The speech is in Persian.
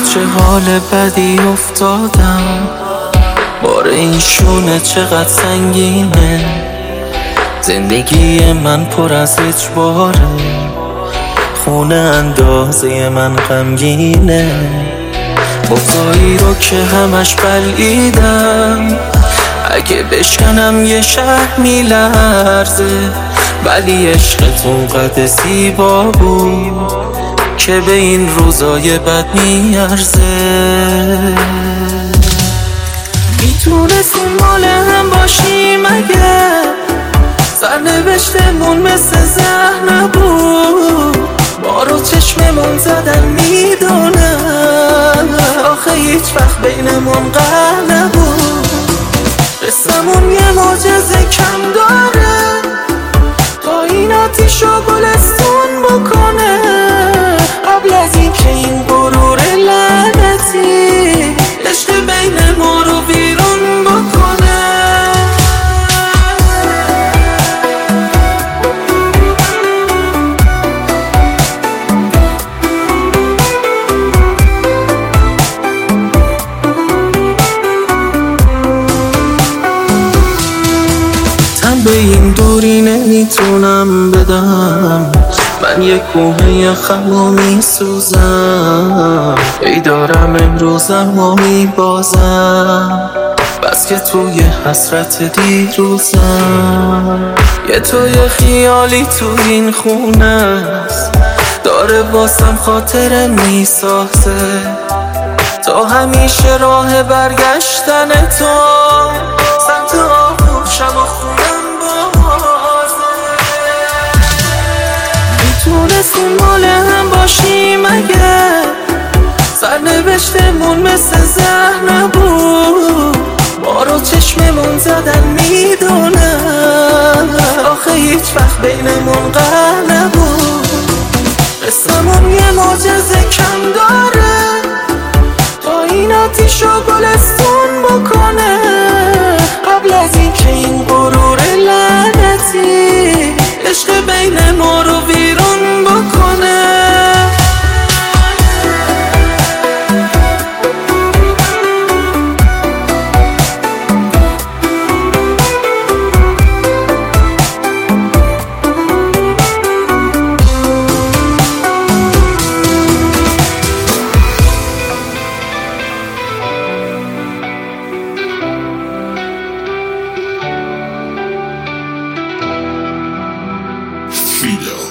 چه حال بدی افتادم، بار این شونه چقدر سنگینه. زندگی من پر از اجباره، خونه اندازه من غمگینه. گفتایی رو که همش بلعیدم، اگه بشکنم یه شهر میلرزه. ولی عشقتون قد زیبا بود که به این روزای بد میارزه. میتونستیم مال هم باشیم اگه سرنوشتمون مثل زهر نبود. ما رو چشممون زدن میدونم، آخه هیچ وقت بینمون قهر نبود. قصمون یه معجزه کم داره تا این آتیش و گلستون بکنه. قبل از این که این غرور لعنتی عشق بین ما رو بیرون بکنه. به این دوری نمیتونم بدم، من یک کوه یخمو میسوزم. ای دارم امروزم و میبازم، بس که توی حسرت دیروزم. یه توی خیالی تو این خونه است، داره واسم خاطره میسازه. تا همیشه راه برگشتن تو سمت آغوشم و خونم میتونستیم مال هم باشیم اگه سرنوشتمون مثل زهر نبود. ما رو چشممون زدن میدونم، آخه هیچ وقت بینمون قهر نبود. قصمون یه معجزه کم داره تا این آتیش و گلستون بکنه. قبل از این که این غرور لعنتی عشق بین ما رو بیرون بکنه. Fido.